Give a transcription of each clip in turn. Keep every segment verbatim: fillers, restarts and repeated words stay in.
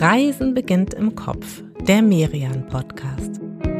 Reisen beginnt im Kopf, der Merian-Podcast.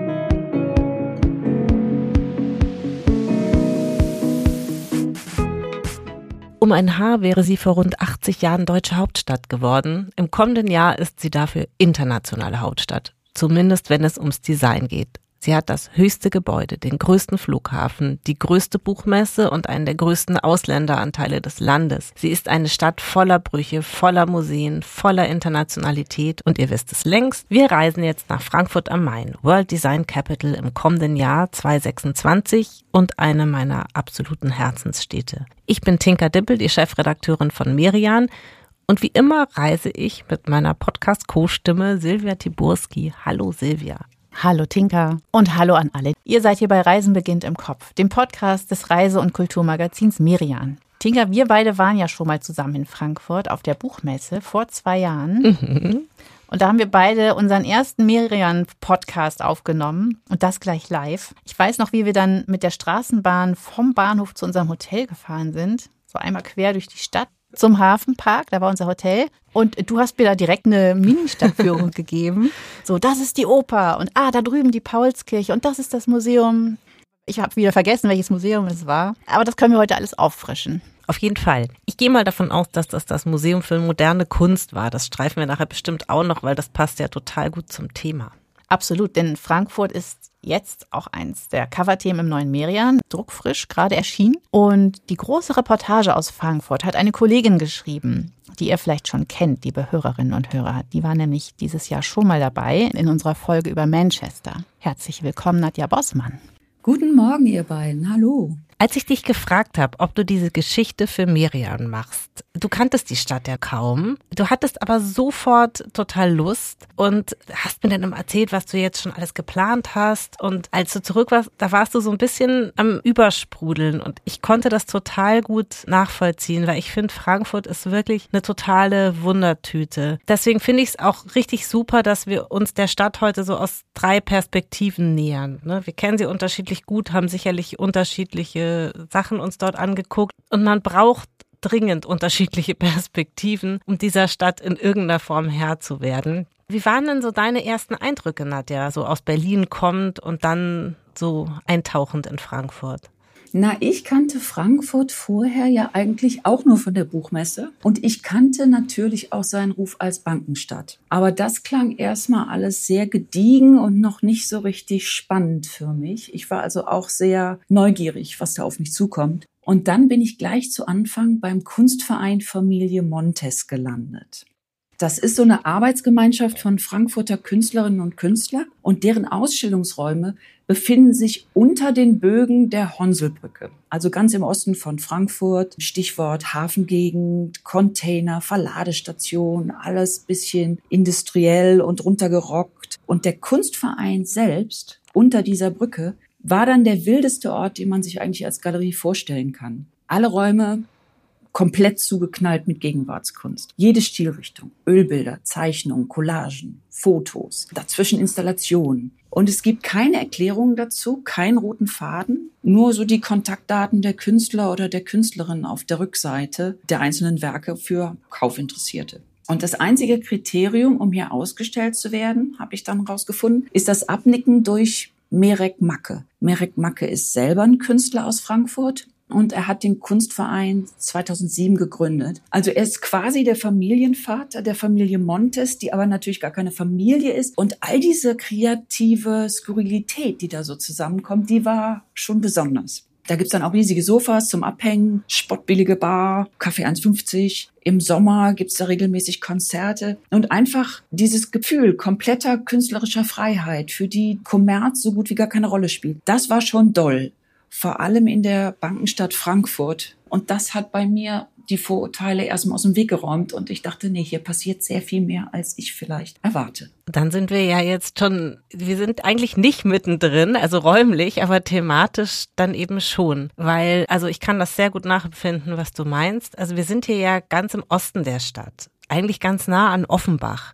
Um ein Haar wäre sie vor rund achtzig Jahren deutsche Hauptstadt geworden. Im kommenden Jahr ist sie dafür internationale Hauptstadt, zumindest wenn es ums Design geht. Sie hat das höchste Gebäude, den größten Flughafen, die größte Buchmesse und einen der größten Ausländeranteile des Landes. Sie ist eine Stadt voller Brüche, voller Museen, voller Internationalität und ihr wisst es längst, wir reisen jetzt nach Frankfurt am Main, World Design Capital im kommenden Jahr zwanzig sechsundzwanzig und eine meiner absoluten Herzensstädte. Ich bin Tinka Dippel, die Chefredakteurin von Merian. Und wie immer reise ich mit meiner Podcast-Co-Stimme Silvia Tiburski. Hallo Silvia. Hallo Tinka und hallo an alle. Ihr seid hier bei Reisen beginnt im Kopf, dem Podcast des Reise- und Kulturmagazins Merian. Tinka, wir beide waren ja schon mal zusammen in Frankfurt auf der Buchmesse vor zwei Jahren. Mhm. Und da haben wir beide unseren ersten Merian-Podcast aufgenommen und das gleich live. Ich weiß noch, wie wir dann mit der Straßenbahn vom Bahnhof zu unserem Hotel gefahren sind. So einmal quer durch die Stadt zum Hafenpark, da war unser Hotel. Und du hast mir da direkt eine Mini-Stadtführung gegeben. So, das ist die Oper und ah, da drüben die Paulskirche und das ist das Museum. Ich habe wieder vergessen, welches Museum es war. Aber das können wir heute alles auffrischen. Auf jeden Fall. Ich gehe mal davon aus, dass das das Museum für moderne Kunst war. Das streifen wir nachher bestimmt auch noch, weil das passt ja total gut zum Thema. Absolut, denn Frankfurt ist jetzt auch eins der Coverthemen im neuen Merian, druckfrisch, gerade erschienen. Und die große Reportage aus Frankfurt hat eine Kollegin geschrieben, die ihr vielleicht schon kennt, liebe Hörerinnen und Hörer. Die war nämlich dieses Jahr schon mal dabei in unserer Folge über Manchester. Herzlich willkommen, Nadja Bossmann. Guten Morgen, ihr beiden. Hallo. Als ich dich gefragt habe, ob du diese Geschichte für Merian machst, du kanntest die Stadt ja kaum, du hattest aber sofort total Lust und hast mir dann immer erzählt, was du jetzt schon alles geplant hast. Und als du zurück warst, da warst du so ein bisschen am Übersprudeln und ich konnte das total gut nachvollziehen, weil ich finde, Frankfurt ist wirklich eine totale Wundertüte. Deswegen finde ich es auch richtig super, dass wir uns der Stadt heute so aus drei Perspektiven nähern. Wir kennen sie unterschiedlich gut, haben sicherlich unterschiedliche Sachen uns dort angeguckt und man braucht dringend unterschiedliche Perspektiven, um dieser Stadt in irgendeiner Form Herr zu werden. Wie waren denn so deine ersten Eindrücke, Nadja, so aus Berlin kommend und dann so eintauchend in Frankfurt? Na, ich kannte Frankfurt vorher ja eigentlich auch nur von der Buchmesse und ich kannte natürlich auch seinen Ruf als Bankenstadt. Aber das klang erstmal alles sehr gediegen und noch nicht so richtig spannend für mich. Ich war also auch sehr neugierig, was da auf mich zukommt. Und dann bin ich gleich zu Anfang beim Kunstverein Familie Montes gelandet. Das ist so eine Arbeitsgemeinschaft von Frankfurter Künstlerinnen und Künstlern und deren Ausstellungsräume befinden sich unter den Bögen der Honselbrücke, also ganz im Osten von Frankfurt. Stichwort Hafengegend, Container, Verladestation, alles bisschen industriell und runtergerockt. Und der Kunstverein selbst unter dieser Brücke war dann der wildeste Ort, den man sich eigentlich als Galerie vorstellen kann. Alle Räume komplett zugeknallt mit Gegenwartskunst. Jede Stilrichtung, Ölbilder, Zeichnungen, Collagen, Fotos, dazwischen Installationen. Und es gibt keine Erklärungen dazu, keinen roten Faden, nur so die Kontaktdaten der Künstler oder der Künstlerin auf der Rückseite der einzelnen Werke für Kaufinteressierte. Und das einzige Kriterium, um hier ausgestellt zu werden, habe ich dann rausgefunden, ist das Abnicken durch Merek Macke. Merek Macke ist selber ein Künstler aus Frankfurt. Und er hat den Kunstverein zweitausendsieben gegründet. Also er ist quasi der Familienvater der Familie Montes, die aber natürlich gar keine Familie ist. Und all diese kreative Skurrilität, die da so zusammenkommt, die war schon besonders. Da gibt's dann auch riesige Sofas zum Abhängen, spottbillige Bar, Kaffee eins fünfzig. Im Sommer gibt's da regelmäßig Konzerte. Und einfach dieses Gefühl kompletter künstlerischer Freiheit, für die Kommerz so gut wie gar keine Rolle spielt. Das war schon doll. Vor allem in der Bankenstadt Frankfurt. Und das hat bei mir die Vorurteile erstmal aus dem Weg geräumt. Und ich dachte, nee, hier passiert sehr viel mehr, als ich vielleicht erwarte. Dann sind wir ja jetzt schon, wir sind eigentlich nicht mittendrin, also räumlich, aber thematisch dann eben schon. Weil, also ich kann das sehr gut nachempfinden, was du meinst. Also wir sind hier ja ganz im Osten der Stadt. Eigentlich ganz nah an Offenbach.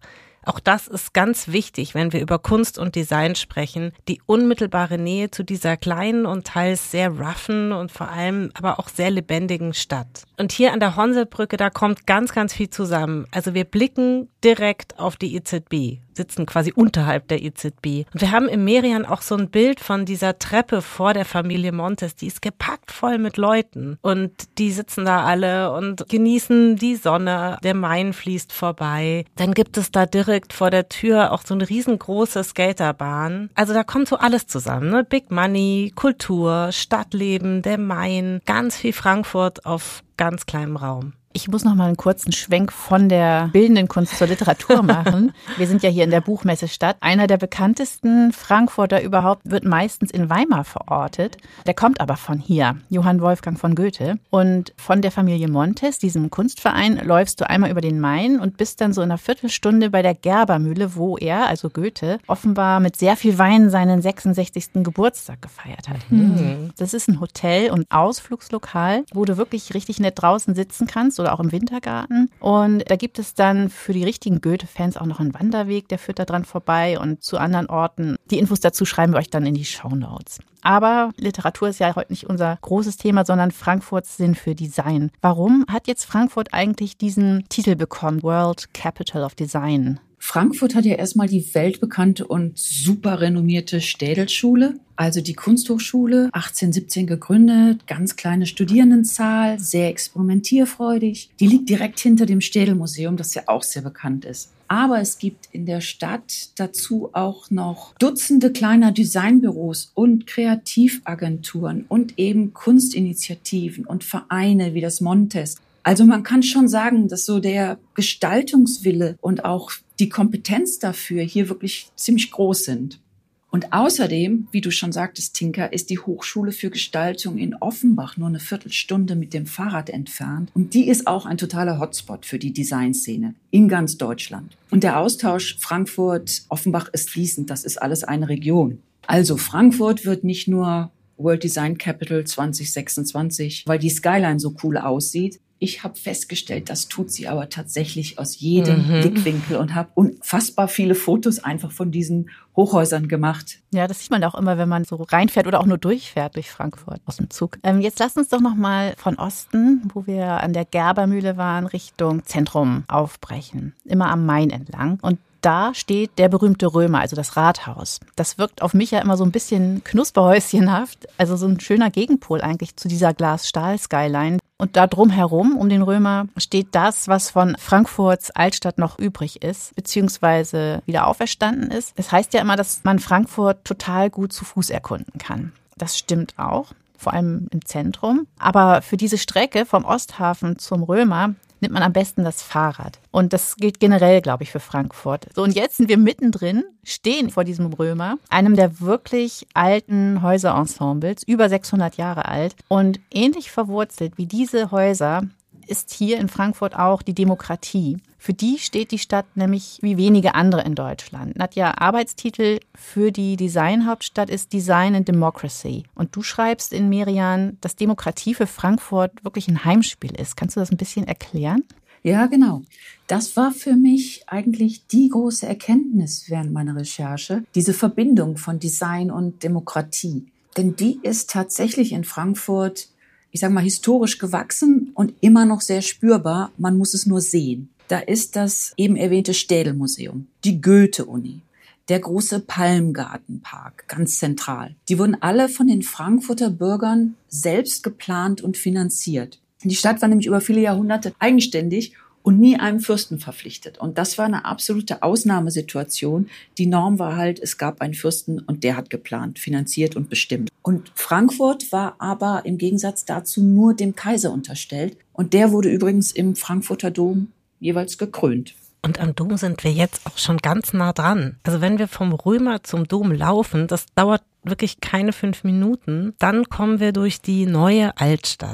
Auch das ist ganz wichtig, wenn wir über Kunst und Design sprechen, die unmittelbare Nähe zu dieser kleinen und teils sehr roughen und vor allem aber auch sehr lebendigen Stadt. Und hier an der Honselbrücke, da kommt ganz, ganz viel zusammen. Also wir blicken direkt auf die I Z B, sitzen quasi unterhalb der I Z B. Und wir haben im Merian auch so ein Bild von dieser Treppe vor der Familie Montes, die ist gepackt voll mit Leuten und die sitzen da alle und genießen die Sonne, der Main fließt vorbei. Dann gibt es da direkt vor der Tür auch so eine riesengroße Skaterbahn. Also da kommt so alles zusammen, ne? Big Money, Kultur, Stadtleben, der Main, ganz viel Frankfurt auf ganz kleinem Raum. Ich muss noch mal einen kurzen Schwenk von der bildenden Kunst zur Literatur machen. Wir sind ja hier in der Buchmessestadt. Einer der bekanntesten Frankfurter überhaupt wird meistens in Weimar verortet. Der kommt aber von hier, Johann Wolfgang von Goethe. Und von der Familie Montes, diesem Kunstverein, läufst du einmal über den Main und bist dann so in einer Viertelstunde bei der Gerbermühle, wo er, also Goethe, offenbar mit sehr viel Wein seinen sechsundsechzigsten Geburtstag gefeiert hat. Mhm. Das ist ein Hotel- und Ausflugslokal, wo du wirklich richtig nett draußen sitzen kannst oder auch im Wintergarten. Und da gibt es dann für die richtigen Goethe-Fans auch noch einen Wanderweg, der führt da dran vorbei und zu anderen Orten. Die Infos dazu schreiben wir euch dann in die Shownotes. Aber Literatur ist ja heute nicht unser großes Thema, sondern Frankfurts Sinn für Design. Warum hat jetzt Frankfurt eigentlich diesen Titel bekommen, World Capital of Design? Frankfurt hat ja erstmal die weltbekannte und super renommierte Städelschule, also die Kunsthochschule, achtzehnhundertsiebzehn gegründet, ganz kleine Studierendenzahl, sehr experimentierfreudig. Die liegt direkt hinter dem Städelmuseum, das ja auch sehr bekannt ist. Aber es gibt in der Stadt dazu auch noch Dutzende kleiner Designbüros und Kreativagenturen und eben Kunstinitiativen und Vereine wie das Montes. Also man kann schon sagen, dass so der Gestaltungswille und auch die Kompetenz dafür hier wirklich ziemlich groß sind. Und außerdem, wie du schon sagtest, Tinka, ist die Hochschule für Gestaltung in Offenbach nur eine Viertelstunde mit dem Fahrrad entfernt. Und die ist auch ein totaler Hotspot für die Designszene in ganz Deutschland. Und der Austausch Frankfurt-Offenbach ist fließend, das ist alles eine Region. Also Frankfurt wird nicht nur World Design Capital zwanzig sechsundzwanzig, weil die Skyline so cool aussieht. Ich habe festgestellt, das tut sie aber tatsächlich aus jedem mhm. Blickwinkel und habe unfassbar viele Fotos einfach von diesen Hochhäusern gemacht. Ja, das sieht man auch immer, wenn man so reinfährt oder auch nur durchfährt durch Frankfurt aus dem Zug. Ähm, jetzt lasst uns doch noch mal von Osten, wo wir an der Gerbermühle waren, Richtung Zentrum aufbrechen. Immer am Main entlang. Und da steht der berühmte Römer, also das Rathaus. Das wirkt auf mich ja immer so ein bisschen knusperhäuschenhaft, also so ein schöner Gegenpol eigentlich zu dieser Glas-Stahl-Skyline. Und da drumherum, um den Römer, steht das, was von Frankfurts Altstadt noch übrig ist, beziehungsweise wieder auferstanden ist. Es heißt ja immer, dass man Frankfurt total gut zu Fuß erkunden kann. Das stimmt auch, vor allem im Zentrum. Aber für diese Strecke vom Osthafen zum Römer nimmt man am besten das Fahrrad. Und das gilt generell, glaube ich, für Frankfurt. So, und jetzt sind wir mittendrin, stehen vor diesem Römer, einem der wirklich alten Häuserensembles, über sechshundert Jahre alt. Und ähnlich verwurzelt wie diese Häuser ist hier in Frankfurt auch die Demokratie. Für die steht die Stadt nämlich wie wenige andere in Deutschland. Nadja, Arbeitstitel für die Designhauptstadt ist Design and Democracy. Und du schreibst in Merian, dass Demokratie für Frankfurt wirklich ein Heimspiel ist. Kannst du das ein bisschen erklären? Ja, genau. Das war für mich eigentlich die große Erkenntnis während meiner Recherche, diese Verbindung von Design und Demokratie. Denn die ist tatsächlich in Frankfurt, ich sage mal, historisch gewachsen und immer noch sehr spürbar. Man muss es nur sehen. Da ist das eben erwähnte Städelmuseum, die Goethe-Uni, der große Palmgartenpark, ganz zentral. Die wurden alle von den Frankfurter Bürgern selbst geplant und finanziert. Die Stadt war nämlich über viele Jahrhunderte eigenständig und nie einem Fürsten verpflichtet. Und das war eine absolute Ausnahmesituation. Die Norm war halt, es gab einen Fürsten und der hat geplant, finanziert und bestimmt. Und Frankfurt war aber im Gegensatz dazu nur dem Kaiser unterstellt. Und der wurde übrigens im Frankfurter Dom jeweils gekrönt. Und am Dom sind wir jetzt auch schon ganz nah dran. Also wenn wir vom Römer zum Dom laufen, das dauert wirklich keine fünf Minuten, dann kommen wir durch die neue Altstadt.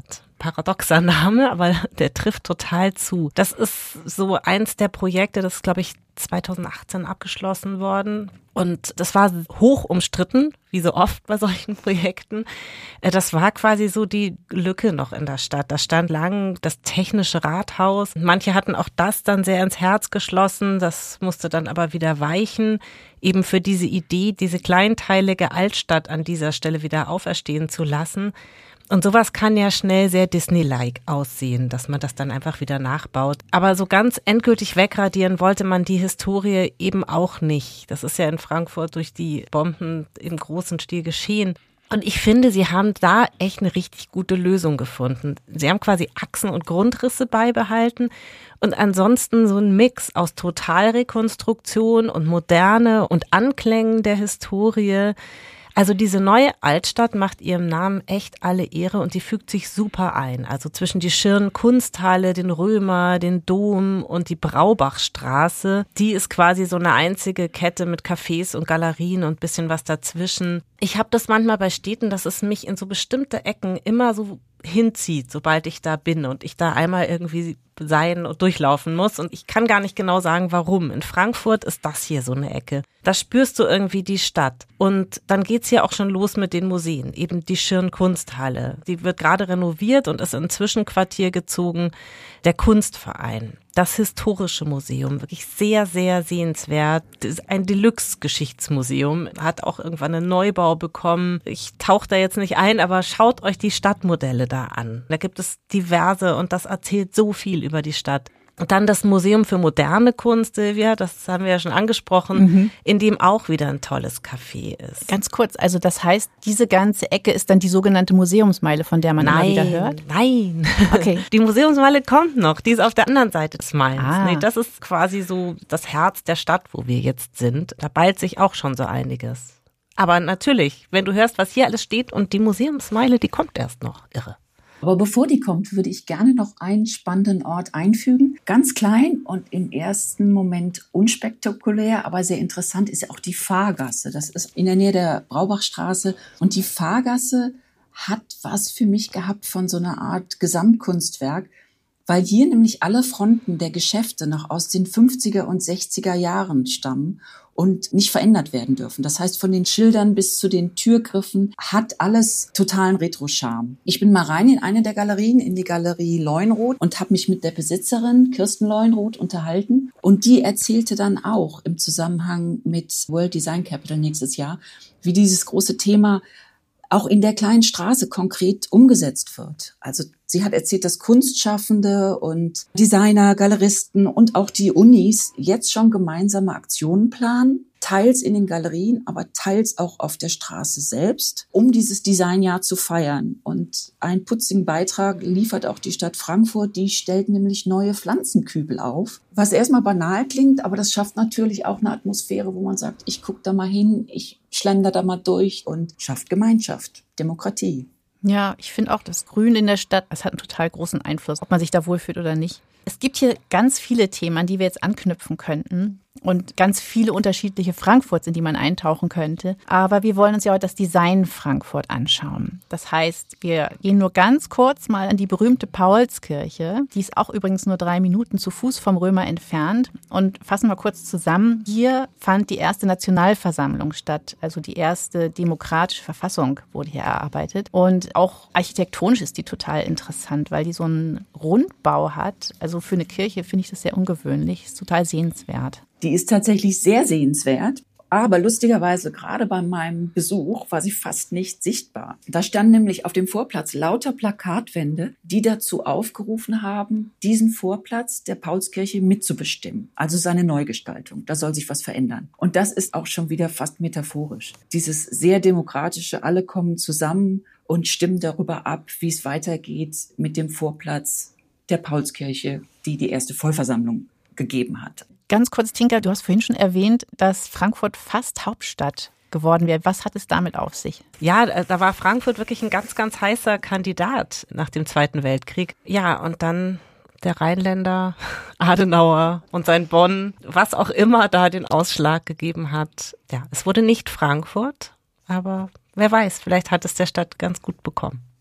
paradoxer Name, aber der trifft total zu. Das ist so eins der Projekte, das ist, glaube ich, zweitausendachtzehn abgeschlossen worden. Und das war hoch umstritten, wie so oft bei solchen Projekten. Das war quasi so die Lücke noch in der Stadt. Da stand lang das technische Rathaus. Manche hatten auch das dann sehr ins Herz geschlossen. Das musste dann aber wieder weichen, eben für diese Idee, diese kleinteilige Altstadt an dieser Stelle wieder auferstehen zu lassen. Und sowas kann ja schnell sehr Disney-like aussehen, dass man das dann einfach wieder nachbaut. Aber so ganz endgültig wegradieren wollte man die Historie eben auch nicht. Das ist ja in Frankfurt durch die Bomben im großen Stil geschehen. Und ich finde, sie haben da echt eine richtig gute Lösung gefunden. Sie haben quasi Achsen und Grundrisse beibehalten und ansonsten so ein Mix aus Totalrekonstruktion und Moderne und Anklängen der Historie. Also diese neue Altstadt macht ihrem Namen echt alle Ehre und die fügt sich super ein. Also zwischen die Schirn-Kunsthalle, den Römer, den Dom und die Braubachstraße. Die ist quasi so eine einzige Kette mit Cafés und Galerien und bisschen was dazwischen. Ich habe das manchmal bei Städten, dass es mich in so bestimmte Ecken immer so hinzieht, sobald ich da bin und ich da einmal irgendwie sein und durchlaufen muss. Und ich kann gar nicht genau sagen, warum. In Frankfurt ist das hier so eine Ecke. Da spürst du irgendwie die Stadt. Und dann geht's hier auch schon los mit den Museen. Eben die Schirn-Kunsthalle. Die wird gerade renoviert und ist in ein Zwischenquartier gezogen. Der Kunstverein. Das Historische Museum, wirklich sehr, sehr sehenswert. Das ist ein Deluxe-Geschichtsmuseum, hat auch irgendwann einen Neubau bekommen. Ich tauche da jetzt nicht ein, aber schaut euch die Stadtmodelle da an. Da gibt es diverse und das erzählt so viel über die Stadt. Und dann das Museum für moderne Kunst, Silvia, das haben wir ja schon angesprochen, mhm. in dem auch wieder ein tolles Café ist. Ganz kurz, also das heißt, diese ganze Ecke ist dann die sogenannte Museumsmeile, von der man nein, immer wieder hört? Nein, okay. Die Museumsmeile kommt noch, die ist auf der anderen Seite des Mains. Ah. Nee, das ist quasi so das Herz der Stadt, wo wir jetzt sind. Da ballt sich auch schon so einiges. Aber natürlich, wenn du hörst, was hier alles steht und die Museumsmeile, die kommt erst noch. Irre. Aber bevor die kommt, würde ich gerne noch einen spannenden Ort einfügen. Ganz klein und im ersten Moment unspektakulär, aber sehr interessant ist ja auch die Fahrgasse. Das ist in der Nähe der Braubachstraße. Und die Fahrgasse hat was für mich gehabt von so einer Art Gesamtkunstwerk, weil hier nämlich alle Fronten der Geschäfte noch aus den fünfziger und sechziger Jahren stammen und nicht verändert werden dürfen. Das heißt, von den Schildern bis zu den Türgriffen hat alles totalen Retro-Charme. Ich bin mal rein in eine der Galerien, in die Galerie Leunroth und habe mich mit der Besitzerin Kirsten Leunroth unterhalten. Und die erzählte dann auch im Zusammenhang mit World Design Capital nächstes Jahr, wie dieses große Thema auch in der kleinen Straße konkret umgesetzt wird. Also sie hat erzählt, dass Kunstschaffende und Designer, Galeristen und auch die Unis jetzt schon gemeinsame Aktionen planen, teils in den Galerien, aber teils auch auf der Straße selbst, um dieses Designjahr zu feiern. Und einen putzigen Beitrag liefert auch die Stadt Frankfurt, die stellt nämlich neue Pflanzenkübel auf, was erstmal banal klingt, aber das schafft natürlich auch eine Atmosphäre, wo man sagt, ich gucke da mal hin, ich schlender da mal durch und schafft Gemeinschaft, Demokratie. Ja, ich finde auch, das Grün in der Stadt, das hat einen total großen Einfluss, ob man sich da wohlfühlt oder nicht. Es gibt hier ganz viele Themen, an die wir jetzt anknüpfen könnten und ganz viele unterschiedliche Frankfurts, in die man eintauchen könnte. Aber wir wollen uns ja heute das Design Frankfurt anschauen. Das heißt, wir gehen nur ganz kurz mal an die berühmte Paulskirche. Die ist auch übrigens nur drei Minuten zu Fuß vom Römer entfernt. Und fassen wir kurz zusammen. Hier fand die erste Nationalversammlung statt. Also die erste demokratische Verfassung wurde hier erarbeitet. Und auch architektonisch ist die total interessant, weil die so einen Rundbau hat. Also für eine Kirche finde ich das sehr ungewöhnlich. Ist total sehenswert. Die ist tatsächlich sehr sehenswert, aber lustigerweise gerade bei meinem Besuch war sie fast nicht sichtbar. Da standen nämlich auf dem Vorplatz lauter Plakatwände, die dazu aufgerufen haben, diesen Vorplatz der Paulskirche mitzubestimmen, also seine Neugestaltung. Da soll sich was verändern. Und das ist auch schon wieder fast metaphorisch. Dieses sehr demokratische, alle kommen zusammen und stimmen darüber ab, wie es weitergeht mit dem Vorplatz der Paulskirche, die die erste Vollversammlung gegeben hat. Ganz kurz, Tinka, du hast vorhin schon erwähnt, dass Frankfurt fast Hauptstadt geworden wäre. Was hat es damit auf sich? Ja, da war Frankfurt wirklich ein ganz, ganz heißer Kandidat nach dem Zweiten Weltkrieg. Ja, und dann der Rheinländer, Adenauer und sein Bonn, was auch immer da den Ausschlag gegeben hat. Ja, es wurde nicht Frankfurt, aber wer weiß, vielleicht hat es der Stadt ganz gut bekommen.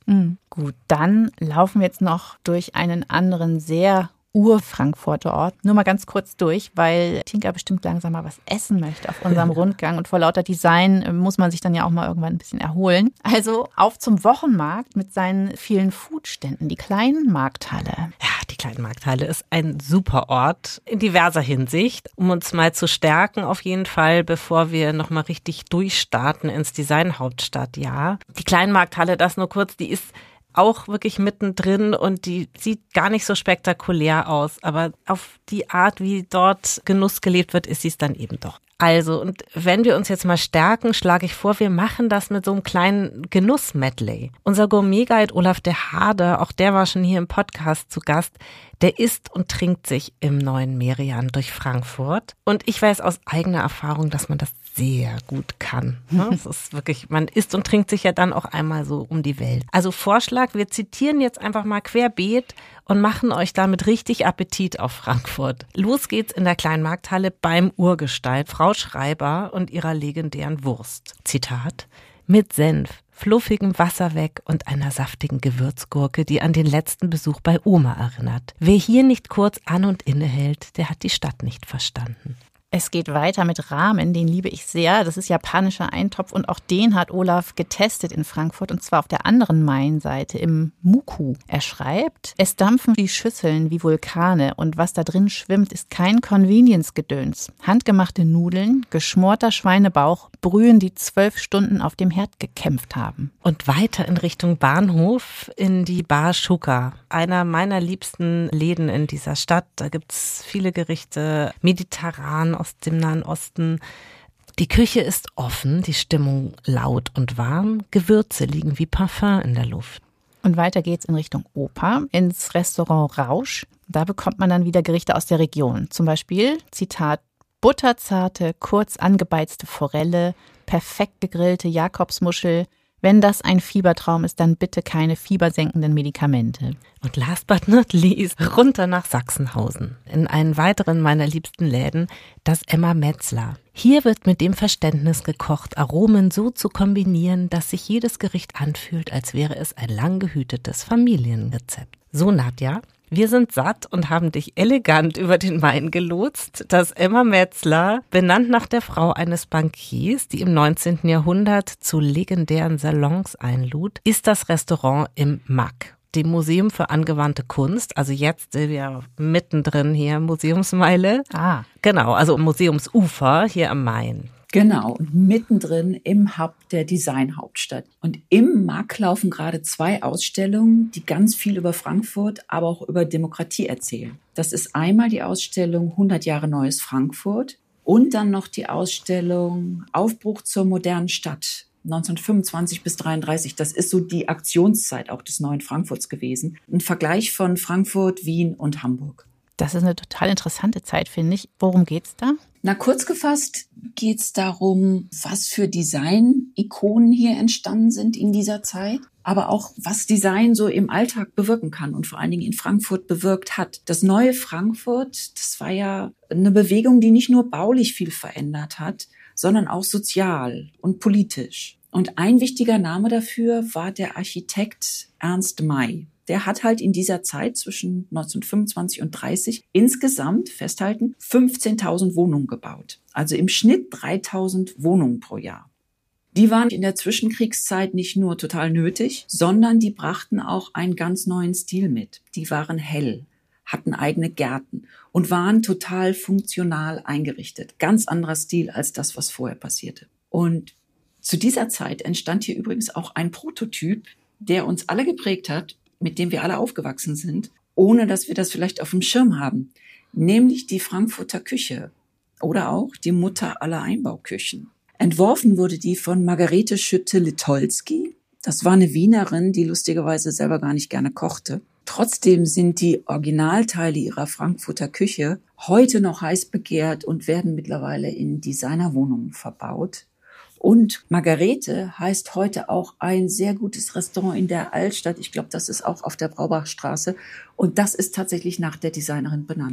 Mhm. Gut, dann laufen wir jetzt noch durch einen anderen sehr Ur-Frankfurter Ort. Nur mal ganz kurz durch, weil Tinka bestimmt langsam mal was essen möchte auf unserem Rundgang. Und vor lauter Design muss man sich dann ja auch mal irgendwann ein bisschen erholen. Also auf zum Wochenmarkt mit seinen vielen Foodständen, die kleinen Markthalle. Ja, die kleine Markthalle ist ein super Ort in diverser Hinsicht, um uns mal zu stärken auf jeden Fall, bevor wir nochmal richtig durchstarten ins Design-Hauptstadtjahr. Die kleine Markthalle, das nur kurz, die ist auch wirklich mittendrin und die sieht gar nicht so spektakulär aus, aber auf die Art, wie dort Genuss gelebt wird, ist sie es dann eben doch. Also, und wenn wir uns jetzt mal stärken, schlage ich vor, wir machen das mit so einem kleinen Genuss-Medley. Unser Gourmet-Guide Olaf de Harde, auch der war schon hier im Podcast zu Gast, der isst und trinkt sich im neuen Merian durch Frankfurt. Und ich weiß aus eigener Erfahrung, dass man das sehr gut kann. Es ist wirklich, man isst und trinkt sich ja dann auch einmal so um die Welt. Also Vorschlag, wir zitieren jetzt einfach mal querbeet und machen euch damit richtig Appetit auf Frankfurt. Los geht's in der kleinen Markthalle beim Urgestein Frau Schreiber und ihrer legendären Wurst. Zitat: Mit Senf, fluffigem Wasser weg und einer saftigen Gewürzgurke, die an den letzten Besuch bei Oma erinnert. Wer hier nicht kurz an- und innehält, der hat die Stadt nicht verstanden. Es geht weiter mit Ramen, den liebe ich sehr. Das ist japanischer Eintopf und auch den hat Olaf getestet in Frankfurt und zwar auf der anderen Mainseite im Muku. Er schreibt, es dampfen die Schüsseln wie Vulkane und was da drin schwimmt, ist kein Convenience-Gedöns. Handgemachte Nudeln, geschmorter Schweinebauch, Brühen, die zwölf Stunden auf dem Herd gekämpft haben. Und weiter in Richtung Bahnhof in die Bar Shuka, einer meiner liebsten Läden in dieser Stadt. Da gibt's viele Gerichte, mediterran, aus dem Nahen Osten. Die Küche ist offen, die Stimmung laut und warm, Gewürze liegen wie Parfum in der Luft. Und weiter geht's in Richtung Oper, ins Restaurant Rausch. Da bekommt man dann wieder Gerichte aus der Region. Zum Beispiel, Zitat, butterzarte, kurz angebeizte Forelle, perfekt gegrillte Jakobsmuschel. Wenn das ein Fiebertraum ist, dann bitte keine fiebersenkenden Medikamente. Und last but not least, runter nach Sachsenhausen. In einen weiteren meiner liebsten Läden, das Emma Metzler. Hier wird mit dem Verständnis gekocht, Aromen so zu kombinieren, dass sich jedes Gericht anfühlt, als wäre es ein lang gehütetes Familienrezept. So, Nadja, wir sind satt und haben dich elegant über den Main gelotst. Das Emma Metzler, benannt nach der Frau eines Bankiers, die im neunzehnten Jahrhundert zu legendären Salons einlud, ist das Restaurant im M A C, dem Museum für angewandte Kunst. Also jetzt sind wir mittendrin hier, Museumsmeile. Ah. Genau, also Museumsufer hier am Main. Genau, und mittendrin im Hub der Designhauptstadt. Und im M A C laufen gerade zwei Ausstellungen, die ganz viel über Frankfurt, aber auch über Demokratie erzählen. Das ist einmal die Ausstellung hundert Jahre Neues Frankfurt und dann noch die Ausstellung Aufbruch zur modernen Stadt neunzehnhundertfünfundzwanzig bis dreiunddreißig. Das ist so die Aktionszeit auch des neuen Frankfurts gewesen. Ein Vergleich von Frankfurt, Wien und Hamburg. Das ist eine total interessante Zeit, finde ich. Worum geht's da? Na, kurz gefasst geht's darum, was für Design-Ikonen hier entstanden sind in dieser Zeit, aber auch, was Design so im Alltag bewirken kann und vor allen Dingen in Frankfurt bewirkt hat. Das neue Frankfurt, das war ja eine Bewegung, die nicht nur baulich viel verändert hat, sondern auch sozial und politisch. Und ein wichtiger Name dafür war der Architekt Ernst May. Der hat halt in dieser Zeit zwischen neunzehnhundertfünfundzwanzig und dreißig insgesamt, festhalten, fünfzehntausend Wohnungen gebaut. Also im Schnitt dreitausend Wohnungen pro Jahr. Die waren in der Zwischenkriegszeit nicht nur total nötig, sondern die brachten auch einen ganz neuen Stil mit. Die waren hell, hatten eigene Gärten und waren total funktional eingerichtet. Ganz anderer Stil als das, was vorher passierte. Und zu dieser Zeit entstand hier übrigens auch ein Prototyp, der uns alle geprägt hat, mit dem wir alle aufgewachsen sind, ohne dass wir das vielleicht auf dem Schirm haben, nämlich die Frankfurter Küche oder auch die Mutter aller Einbauküchen. Entworfen wurde die von Margarete Schütte-Litolsky. Das war eine Wienerin, die lustigerweise selber gar nicht gerne kochte. Trotzdem sind die Originalteile ihrer Frankfurter Küche heute noch heiß begehrt und werden mittlerweile in Designerwohnungen verbaut. Und Margarete heißt heute auch ein sehr gutes Restaurant in der Altstadt. Ich glaube, das ist auch auf der Braubachstraße. Und das ist tatsächlich nach der Designerin benannt.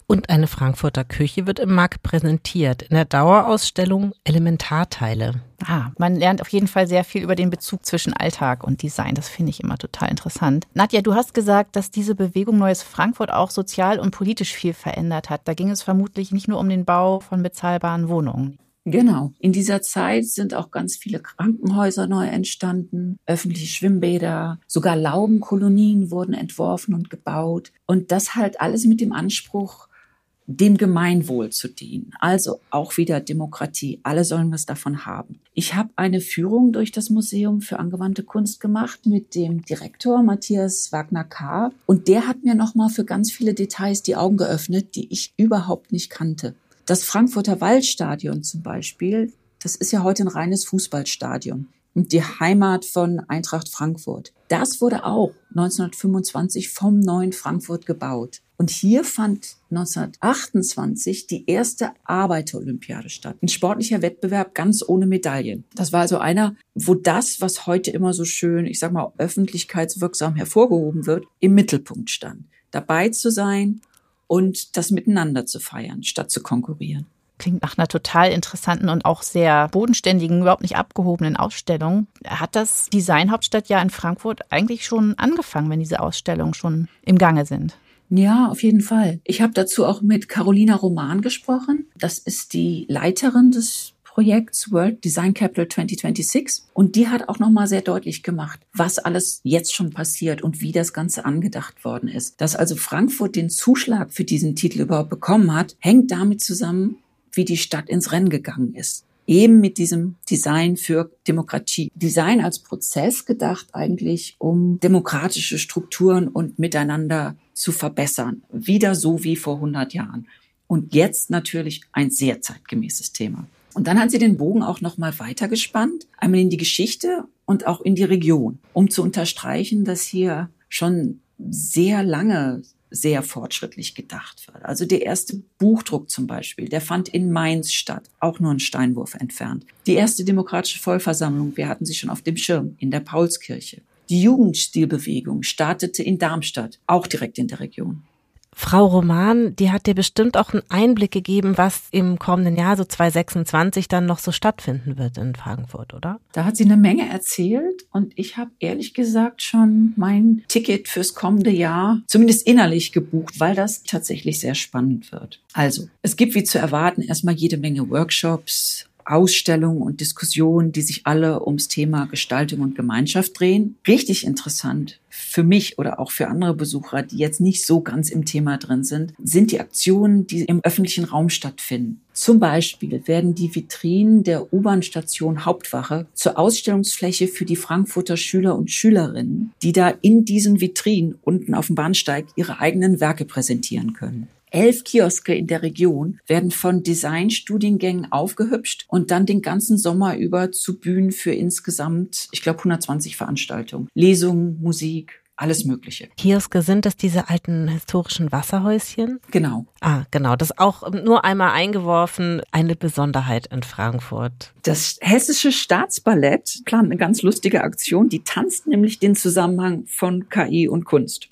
Und eine Frankfurter Küche wird im M A G präsentiert, in der Dauerausstellung Elementarteile. Ah, man lernt auf jeden Fall sehr viel über den Bezug zwischen Alltag und Design. Das finde ich immer total interessant. Nadja, du hast gesagt, dass diese Bewegung Neues Frankfurt auch sozial und politisch viel verändert hat. Da ging es vermutlich nicht nur um den Bau von bezahlbaren Wohnungen. Genau. In dieser Zeit sind auch ganz viele Krankenhäuser neu entstanden, öffentliche Schwimmbäder, sogar Laubenkolonien wurden entworfen und gebaut. Und das halt alles mit dem Anspruch, dem Gemeinwohl zu dienen. Also auch wieder Demokratie. Alle sollen was davon haben. Ich habe eine Führung durch das Museum für angewandte Kunst gemacht mit dem Direktor Matthias Wagner-Kahr. Und der hat mir nochmal für ganz viele Details die Augen geöffnet, die ich überhaupt nicht kannte. Das Frankfurter Waldstadion zum Beispiel, das ist ja heute ein reines Fußballstadion und die Heimat von Eintracht Frankfurt. Das wurde auch neunzehnhundertfünfundzwanzig vom neuen Frankfurt gebaut. Und hier fand neunzehnhundertachtundzwanzig die erste Arbeiterolympiade statt. Ein sportlicher Wettbewerb ganz ohne Medaillen. Das war also einer, wo das, was heute immer so schön, ich sag mal, öffentlichkeitswirksam hervorgehoben wird, im Mittelpunkt stand. Dabei zu sein und das miteinander zu feiern, statt zu konkurrieren. Klingt nach einer total interessanten und auch sehr bodenständigen, überhaupt nicht abgehobenen Ausstellung. Hat das Designhauptstadtjahr in Frankfurt eigentlich schon angefangen, wenn diese Ausstellungen schon im Gange sind? Ja, auf jeden Fall. Ich habe dazu auch mit Carolina Roman gesprochen. Das ist die Leiterin des Projekts World Design Capital zwanzig sechsundzwanzig. Und die hat auch nochmal sehr deutlich gemacht, was alles jetzt schon passiert und wie das Ganze angedacht worden ist. Dass also Frankfurt den Zuschlag für diesen Titel überhaupt bekommen hat, hängt damit zusammen, wie die Stadt ins Rennen gegangen ist. Eben mit diesem Design für Demokratie. Design als Prozess gedacht eigentlich, um demokratische Strukturen und Miteinander zu verbessern. Wieder so wie vor hundert Jahren. Und jetzt natürlich ein sehr zeitgemäßes Thema. Und dann hat sie den Bogen auch noch mal weitergespannt, einmal in die Geschichte und auch in die Region, um zu unterstreichen, dass hier schon sehr lange sehr fortschrittlich gedacht wird. Also der erste Buchdruck zum Beispiel, der fand in Mainz statt, auch nur einen Steinwurf entfernt. Die erste demokratische Vollversammlung, wir hatten sie schon auf dem Schirm, in der Paulskirche. Die Jugendstilbewegung startete in Darmstadt, auch direkt in der Region. Frau Roman, die hat dir bestimmt auch einen Einblick gegeben, was im kommenden Jahr, so zwanzig sechsundzwanzig, dann noch so stattfinden wird in Frankfurt, oder? Da hat sie eine Menge erzählt und ich habe ehrlich gesagt schon mein Ticket fürs kommende Jahr zumindest innerlich gebucht, weil das tatsächlich sehr spannend wird. Also, es gibt wie zu erwarten erstmal jede Menge Workshops, Ausstellungen und Diskussionen, die sich alle ums Thema Gestaltung und Gemeinschaft drehen. Richtig interessant für mich oder auch für andere Besucher, die jetzt nicht so ganz im Thema drin sind, sind die Aktionen, die im öffentlichen Raum stattfinden. Zum Beispiel werden die Vitrinen der U-Bahn-Station Hauptwache zur Ausstellungsfläche für die Frankfurter Schüler und Schülerinnen, die da in diesen Vitrinen unten auf dem Bahnsteig ihre eigenen Werke präsentieren können. Elf Kioske in der Region werden von Designstudiengängen aufgehübscht und dann den ganzen Sommer über zu Bühnen für insgesamt, ich glaube, hundertzwanzig Veranstaltungen. Lesungen, Musik, alles Mögliche. Kioske, sind das diese alten historischen Wasserhäuschen? Genau. Ah, genau. Das ist auch nur einmal eingeworfen, eine Besonderheit in Frankfurt. Das Hessische Staatsballett plant eine ganz lustige Aktion. Die tanzt nämlich den Zusammenhang von K I und Kunst.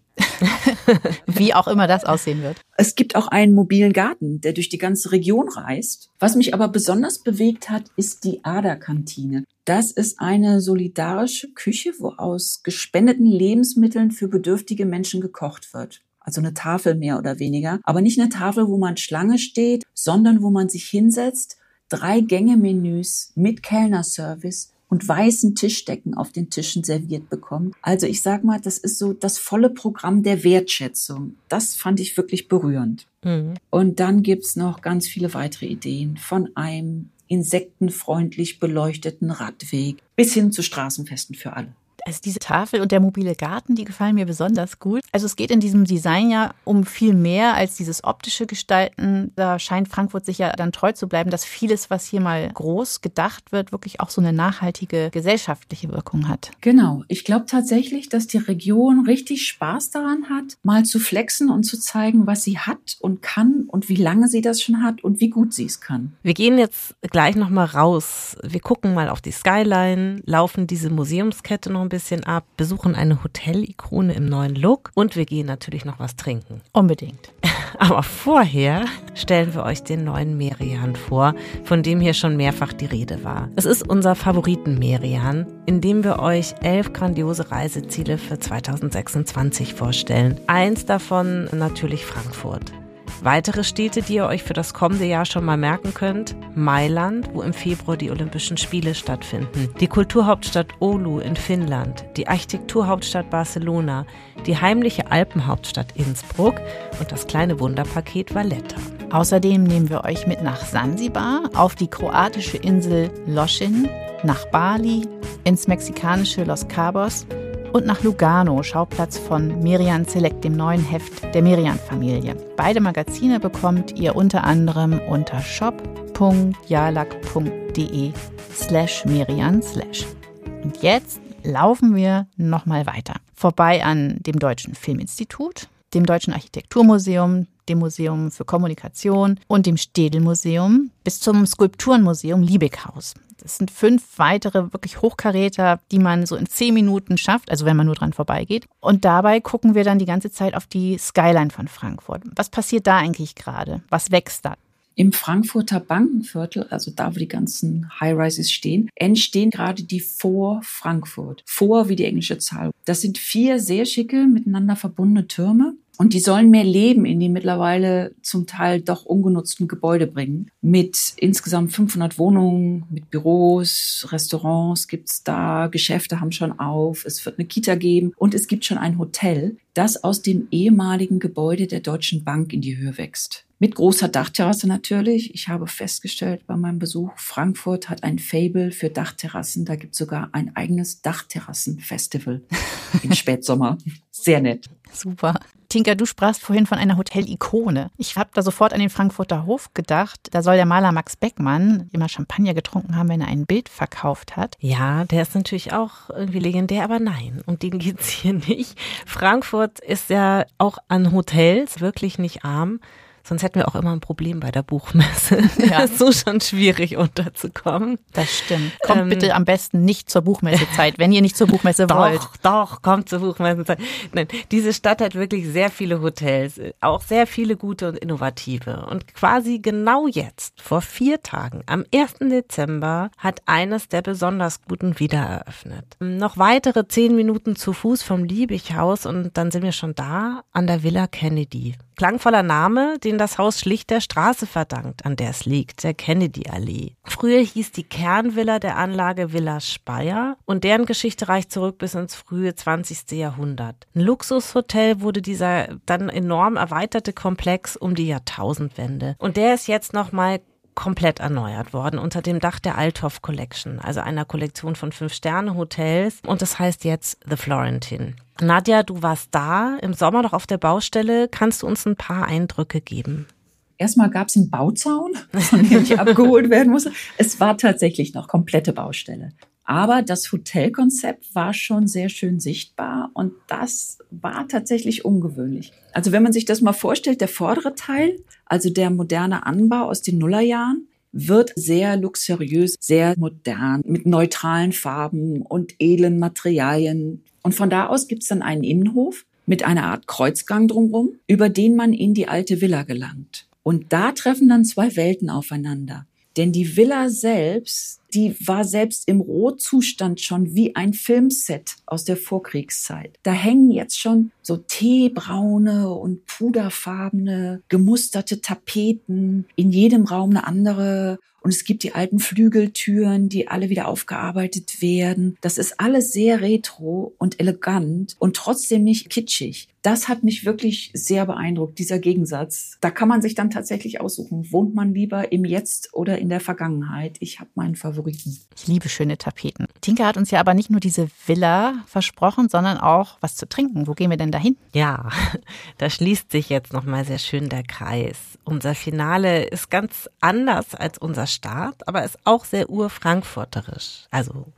Wie auch immer das aussehen wird. Es gibt auch einen mobilen Garten, der durch die ganze Region reist. Was mich aber besonders bewegt hat, ist die Ader-Kantine. Das ist eine solidarische Küche, wo aus gespendeten Lebensmitteln für bedürftige Menschen gekocht wird. Also eine Tafel mehr oder weniger. Aber nicht eine Tafel, wo man Schlange steht, sondern wo man sich hinsetzt, drei Gänge-Menüs mit Kellnerservice und weißen Tischdecken auf den Tischen serviert bekommen. Also ich sag mal, das ist so das volle Programm der Wertschätzung. Das fand ich wirklich berührend. Mhm. Und dann gibt's noch ganz viele weitere Ideen, von einem insektenfreundlich beleuchteten Radweg bis hin zu Straßenfesten für alle. Also diese Tafel und der mobile Garten, die gefallen mir besonders gut. Also es geht in diesem Design ja um viel mehr als dieses optische Gestalten. Da scheint Frankfurt sich ja dann treu zu bleiben, dass vieles, was hier mal groß gedacht wird, wirklich auch so eine nachhaltige gesellschaftliche Wirkung hat. Genau. Ich glaube tatsächlich, dass die Region richtig Spaß daran hat, mal zu flexen und zu zeigen, was sie hat und kann und wie lange sie das schon hat und wie gut sie es kann. Wir gehen jetzt gleich noch mal raus. Wir gucken mal auf die Skyline, laufen diese Museumskette noch ein bisschen bisschen ab, besuchen eine Hotel-Ikone im neuen Look und wir gehen natürlich noch was trinken. Unbedingt. Aber vorher stellen wir euch den neuen Merian vor, von dem hier schon mehrfach die Rede war. Es ist unser Favoriten-Merian, in dem wir euch elf grandiose Reiseziele für zweitausendsechsundzwanzig vorstellen. Eins davon natürlich Frankfurt. Weitere Städte, die ihr euch für das kommende Jahr schon mal merken könnt: Mailand, wo im Februar die Olympischen Spiele stattfinden, die Kulturhauptstadt Oulu in Finnland, die Architekturhauptstadt Barcelona, die heimliche Alpenhauptstadt Innsbruck und das kleine Wunderpaket Valletta. Außerdem nehmen wir euch mit nach Sansibar, auf die kroatische Insel Lošinj, nach Bali, ins mexikanische Los Cabos und nach Lugano, Schauplatz von Merian Select, dem neuen Heft der Merian-Familie. Beide Magazine bekommt ihr unter anderem unter shop.jalak.de slash Merian slash. Und jetzt laufen wir nochmal weiter. Vorbei an dem Deutschen Filminstitut, dem Deutschen Architekturmuseum, dem Museum für Kommunikation und dem Städel-Museum bis zum Skulpturenmuseum Liebighaus. Das sind fünf weitere wirklich Hochkaräter, die man so in zehn Minuten schafft, also wenn man nur dran vorbeigeht. Und dabei gucken wir dann die ganze Zeit auf die Skyline von Frankfurt. Was passiert da eigentlich gerade? Was wächst da? Im Frankfurter Bankenviertel, also da, wo die ganzen High-Rises stehen, entstehen gerade die Four Frankfurt. Four wie die englische Zahl. Das sind vier sehr schicke, miteinander verbundene Türme. Und die sollen mehr Leben in die mittlerweile zum Teil doch ungenutzten Gebäude bringen. Mit insgesamt fünfhundert Wohnungen, mit Büros, Restaurants gibt's da, Geschäfte haben schon auf, es wird eine Kita geben und es gibt schon ein Hotel, das aus dem ehemaligen Gebäude der Deutschen Bank in die Höhe wächst. Mit großer Dachterrasse natürlich. Ich habe festgestellt bei meinem Besuch, Frankfurt hat ein Faible für Dachterrassen. Da gibt es sogar ein eigenes Dachterrassenfestival im Spätsommer. Sehr nett. Super. Tinka, du sprachst vorhin von einer Hotel-Ikone. Ich habe da sofort an den Frankfurter Hof gedacht. Da soll der Maler Max Beckmann immer Champagner getrunken haben, wenn er ein Bild verkauft hat. Ja, der ist natürlich auch irgendwie legendär, aber nein, um den geht's hier nicht. Frankfurt ist ja auch an Hotels wirklich nicht arm. Sonst hätten wir auch immer ein Problem bei der Buchmesse. Ja. Das ist so schon schwierig unterzukommen. Das stimmt. Kommt ähm, bitte am besten nicht zur Buchmessezeit, wenn ihr nicht zur Buchmesse doch, wollt. Doch, doch, kommt zur Buchmessezeit. Nein, diese Stadt hat wirklich sehr viele Hotels, auch sehr viele gute und innovative. Und quasi genau jetzt, vor vier Tagen, am ersten Dezember, hat eines der besonders guten wieder eröffnet. Noch weitere zehn Minuten zu Fuß vom Liebighaus und dann sind wir schon da an der Villa Kennedy. Klangvoller Name, den das Haus schlicht der Straße verdankt, an der es liegt, der Kennedy-Allee. Früher hieß die Kernvilla der Anlage Villa Speyer und deren Geschichte reicht zurück bis ins frühe zwanzigste Jahrhundert. Ein Luxushotel wurde dieser dann enorm erweiterte Komplex um die Jahrtausendwende. Und der ist jetzt nochmal komplett erneuert worden unter dem Dach der Althoff Collection, also einer Kollektion von Fünf-Sterne-Hotels. Und das heißt jetzt The Florentine. Nadja, du warst da im Sommer noch auf der Baustelle. Kannst du uns ein paar Eindrücke geben? Erstmal gab es einen Bauzaun, von dem ich abgeholt werden musste. Es war tatsächlich noch komplette Baustelle. Aber das Hotelkonzept war schon sehr schön sichtbar und das war tatsächlich ungewöhnlich. Also wenn man sich das mal vorstellt, der vordere Teil, also der moderne Anbau aus den Nullerjahren, wird sehr luxuriös, sehr modern, mit neutralen Farben und edlen Materialien. Und von da aus gibt's dann einen Innenhof mit einer Art Kreuzgang drumherum, über den man in die alte Villa gelangt. Und da treffen dann zwei Welten aufeinander. Denn die Villa selbst, die war selbst im Rohzustand schon wie ein Filmset aus der Vorkriegszeit. Da hängen jetzt schon so teebraune und puderfarbene, gemusterte Tapeten, in jedem Raum eine andere. Und es gibt die alten Flügeltüren, die alle wieder aufgearbeitet werden. Das ist alles sehr retro und elegant und trotzdem nicht kitschig. Das hat mich wirklich sehr beeindruckt, dieser Gegensatz. Da kann man sich dann tatsächlich aussuchen, wohnt man lieber im Jetzt oder in der Vergangenheit. Ich habe meinen Favoriten. Ich liebe schöne Tapeten. Tinka hat uns ja aber nicht nur diese Villa versprochen, sondern auch was zu trinken. Wo gehen wir denn dahin? Ja, da schließt sich jetzt nochmal sehr schön der Kreis. Unser Finale ist ganz anders als unser Start, aber ist auch sehr urfrankfurterisch. Also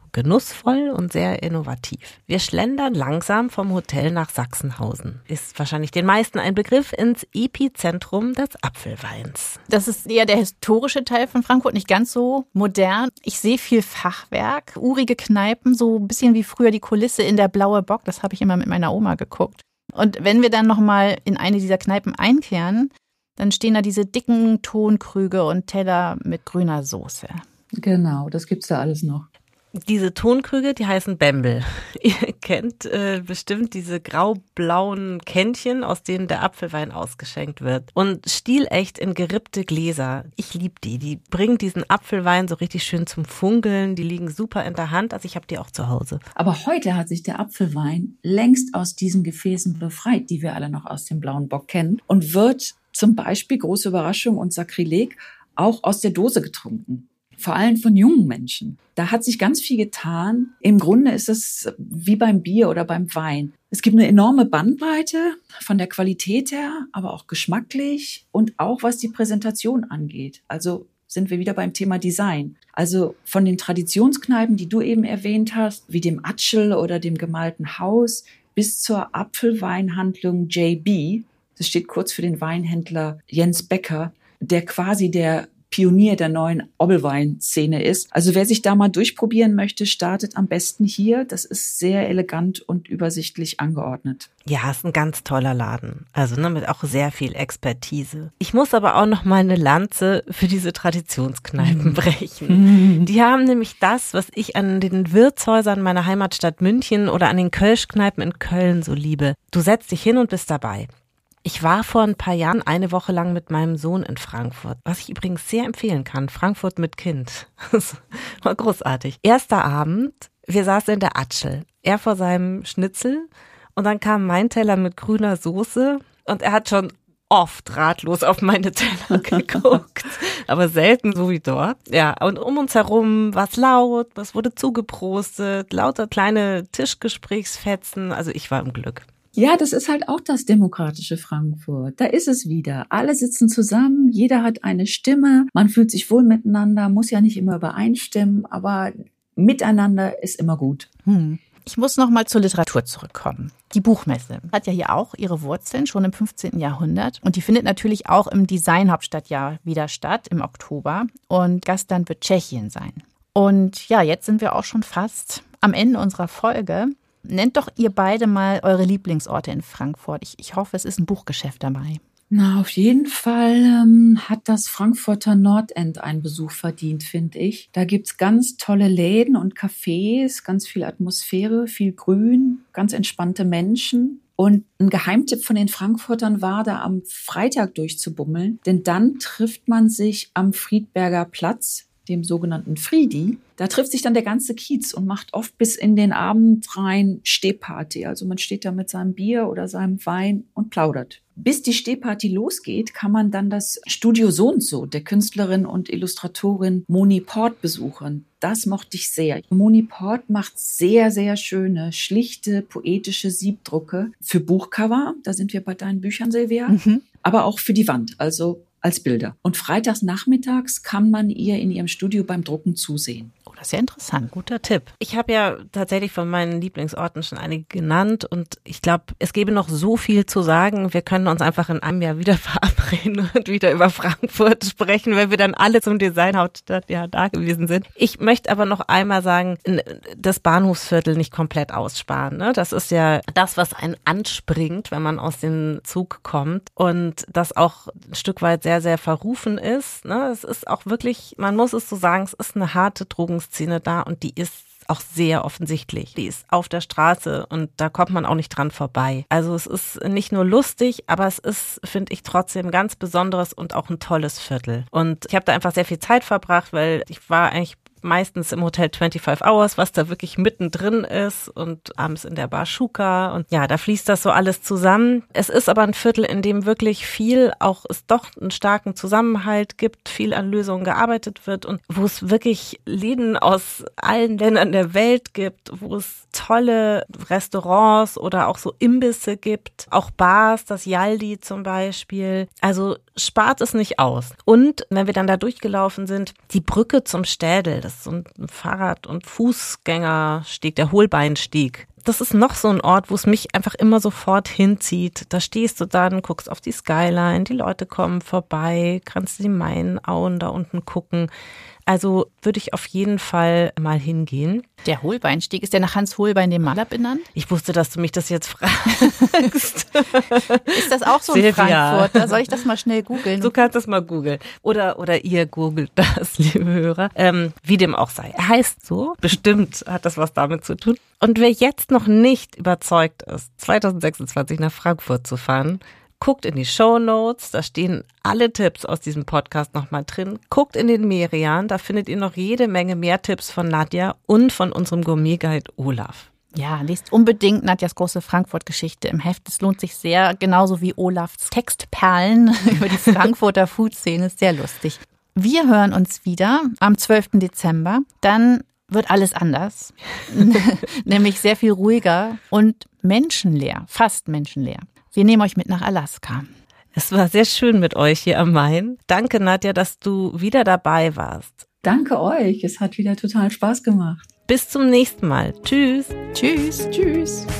genussvoll und sehr innovativ. Wir schlendern langsam vom Hotel nach Sachsenhausen. Ist wahrscheinlich den meisten ein Begriff, ins Epizentrum des Apfelweins. Das ist eher der historische Teil von Frankfurt, nicht ganz so modern. Ich sehe viel Fachwerk, urige Kneipen, so ein bisschen wie früher die Kulisse in der Blaue Bock. Das habe ich immer mit meiner Oma geguckt. Und wenn wir dann nochmal in eine dieser Kneipen einkehren, dann stehen da diese dicken Tonkrüge und Teller mit grüner Soße. Genau, das gibt's da alles noch. Diese Tonkrüge, die heißen Bembel. Ihr kennt äh, bestimmt diese grau-blauen Kännchen, aus denen der Apfelwein ausgeschenkt wird. Und stilecht in gerippte Gläser. Ich liebe die. Die bringen diesen Apfelwein so richtig schön zum Funkeln. Die liegen super in der Hand. Also ich habe die auch zu Hause. Aber heute hat sich der Apfelwein längst aus diesen Gefäßen befreit, die wir alle noch aus dem Blauen Bock kennen. Und wird zum Beispiel, große Überraschung und Sakrileg, auch aus der Dose getrunken. Vor allem von jungen Menschen. Da hat sich ganz viel getan. Im Grunde ist es wie beim Bier oder beim Wein. Es gibt eine enorme Bandbreite von der Qualität her, aber auch geschmacklich und auch was die Präsentation angeht. Also sind wir wieder beim Thema Design. Also von den Traditionskneipen, die du eben erwähnt hast, wie dem Atschel oder dem Gemalten Haus, bis zur Apfelweinhandlung J B. Das steht kurz für den Weinhändler Jens Becker, der quasi der Pionier der neuen Obbelwein-Szene ist. Also wer sich da mal durchprobieren möchte, startet am besten hier. Das ist sehr elegant und übersichtlich angeordnet. Ja, ist ein ganz toller Laden. Also ne, mit auch sehr viel Expertise. Ich muss aber auch noch mal eine Lanze für diese Traditionskneipen brechen. Die haben nämlich das, was ich an den Wirtshäusern meiner Heimatstadt München oder an den Kölschkneipen in Köln so liebe. Du setzt dich hin und bist dabei. Ich war vor ein paar Jahren eine Woche lang mit meinem Sohn in Frankfurt, was ich übrigens sehr empfehlen kann. Frankfurt mit Kind. Das war großartig. Erster Abend, wir saßen in der Atschel. Er vor seinem Schnitzel und dann kam mein Teller mit grüner Soße und er hat schon oft ratlos auf meine Teller geguckt, aber selten so wie dort. Ja, und um uns herum war es laut, es wurde zugeprostet, lauter kleine Tischgesprächsfetzen. Also ich war im Glück. Ja, das ist halt auch das demokratische Frankfurt. Da ist es wieder. Alle sitzen zusammen, jeder hat eine Stimme, man fühlt sich wohl miteinander, muss ja nicht immer übereinstimmen, aber miteinander ist immer gut. Hm. Ich muss noch mal zur Literatur zurückkommen. Die Buchmesse hat ja hier auch ihre Wurzeln, schon im fünfzehnten Jahrhundert. Und die findet natürlich auch im Designhauptstadtjahr wieder statt, im Oktober. Und Gastland wird Tschechien sein. Und ja, jetzt sind wir auch schon fast am Ende unserer Folge. Nennt doch ihr beide mal eure Lieblingsorte in Frankfurt. Ich, ich hoffe, es ist ein Buchgeschäft dabei. Na, auf jeden Fall ähm, hat das Frankfurter Nordend einen Besuch verdient, finde ich. Da gibt's ganz tolle Läden und Cafés, ganz viel Atmosphäre, viel Grün, ganz entspannte Menschen. Und ein Geheimtipp von den Frankfurtern war, da am Freitag durchzubummeln, denn dann trifft man sich am Friedberger Platz, dem sogenannten Friedi. Da trifft sich dann der ganze Kiez und macht oft bis in den Abend rein Stehparty. Also man steht da mit seinem Bier oder seinem Wein und plaudert. Bis die Stehparty losgeht, kann man dann das Studio so und so der Künstlerin und Illustratorin Moni Port besuchen. Das mochte ich sehr. Moni Port macht sehr, sehr schöne, schlichte, poetische Siebdrucke für Buchcover. Da sind wir bei deinen Büchern, Silvia. Mhm. Aber auch für die Wand, also als Bilder. Und freitags nachmittags kann man ihr in ihrem Studio beim Drucken zusehen. Oh, das ist ja interessant. Guter Tipp. Ich habe ja tatsächlich von meinen Lieblingsorten schon einige genannt und ich glaube, es gäbe noch so viel zu sagen. Wir können uns einfach in einem Jahr wieder verabreden und wieder über Frankfurt sprechen, wenn wir dann alle zum Designhauptstadt ja da gewesen sind. Ich möchte aber noch einmal sagen, das Bahnhofsviertel nicht komplett aussparen. Ne? Das ist ja das, was einen anspringt, wenn man aus dem Zug kommt und das auch ein Stück weit sehr, sehr verrufen ist. Ne? Es ist auch wirklich, man muss es so sagen, es ist eine harte Drogenszene da und die ist auch sehr offensichtlich. Die ist auf der Straße und da kommt man auch nicht dran vorbei. Also es ist nicht nur lustig, aber es ist, finde ich, trotzdem ein ganz besonderes und auch ein tolles Viertel. Und ich habe da einfach sehr viel Zeit verbracht, weil ich war eigentlich meistens im Hotel fünfundzwanzig Hours, was da wirklich mittendrin ist und abends in der Bar Schuka und ja, da fließt das so alles zusammen. Es ist aber ein Viertel, in dem wirklich viel, auch es doch einen starken Zusammenhalt gibt, viel an Lösungen gearbeitet wird und wo es wirklich Läden aus allen Ländern der Welt gibt, wo es tolle Restaurants oder auch so Imbisse gibt, auch Bars, das Jaldi zum Beispiel. Also spart es nicht aus. Und wenn wir dann da durchgelaufen sind, die Brücke zum Städel, ist so ein Fahrrad- und Fußgängersteg, der Holbeinstieg. Das ist noch so ein Ort, wo es mich einfach immer sofort hinzieht. Da stehst du dann, guckst auf die Skyline, die Leute kommen vorbei, kannst die Mainauen da unten gucken. Also würde ich auf jeden Fall mal hingehen. Der Holbeinstieg, ist der nach Hans Holbein, dem Maler, benannt? Ich wusste, dass du mich das jetzt fragst. Ist das auch so in Silvia. Frankfurt? Da soll ich das mal schnell googeln? Du kannst das mal googeln. Oder, oder ihr googelt das, liebe Hörer. Ähm, wie dem auch sei. Er heißt so. Bestimmt hat das was damit zu tun. Und wer jetzt noch nicht überzeugt ist, zwanzig sechsundzwanzig nach Frankfurt zu fahren, guckt in die Shownotes, da stehen alle Tipps aus diesem Podcast nochmal drin. Guckt in den Merian, da findet ihr noch jede Menge mehr Tipps von Nadja und von unserem Gourmet-Guide Olaf. Ja, lest unbedingt Nadjas große Frankfurt-Geschichte im Heft. Es lohnt sich sehr, genauso wie Olafs Textperlen über die Frankfurter Food-Szene. Ist sehr lustig. Wir hören uns wieder am zwölften Dezember. Dann wird alles anders, nämlich sehr viel ruhiger und menschenleer, fast menschenleer. Wir nehmen euch mit nach Alaska. Es war sehr schön mit euch hier am Main. Danke, Nadja, dass du wieder dabei warst. Danke euch, es hat wieder total Spaß gemacht. Bis zum nächsten Mal. Tschüss. Tschüss. Tschüss.